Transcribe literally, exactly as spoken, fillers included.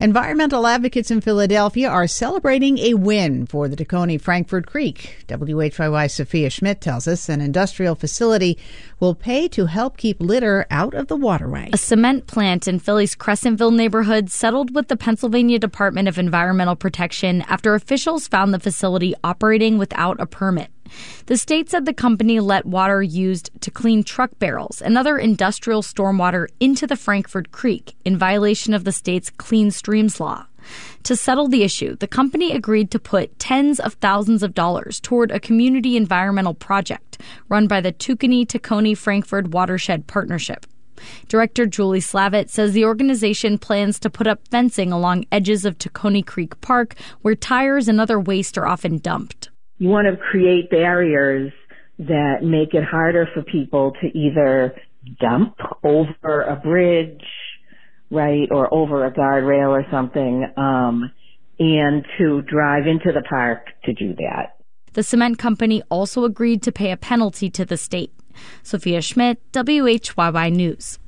Environmental advocates in Philadelphia are celebrating a win for the Tacony Frankford Creek. W H Y Y's Sophia Schmidt tells us an industrial facility will pay to help keep litter out of the waterway. A cement plant in Philly's Crescentville neighborhood settled with the Pennsylvania Department of Environmental Protection after officials found the facility operating without a permit. The state said the company let water used to clean truck barrels and other industrial stormwater into the Frankford Creek in violation of the state's Clean Streams law. To settle the issue, the company agreed to put tens of thousands of dollars toward a community environmental project run by the Tacony Frankford Watershed Partnership. Director Julie Slavitt says the organization plans to put up fencing along edges of Tacony Creek Park, where tires and other waste are often dumped. You want to create barriers that make it harder for people to either dump over a bridge, right, or over a guardrail or something, um, and to drive into the park to do that. The cement company also agreed to pay a penalty to the state. Sophia Schmidt, W H Y Y News.